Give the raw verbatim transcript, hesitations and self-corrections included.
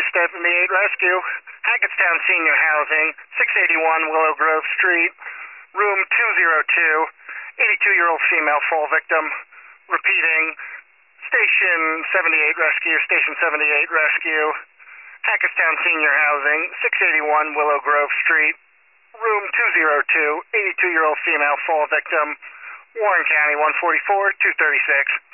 is Stephanie eight Rescue, Hackettstown Senior Housing, six eighty-one Willow Grove Street, room two oh two, eighty-two-year-old female fall victim. Repeating, Station seventy-eight Rescue, Station seventy-eight Rescue, Hackettstown Senior Housing, six eighty-one Willow Grove Street, room two oh two, eighty-two-year-old female fall victim. Warren County, one forty-four, two thirty-six.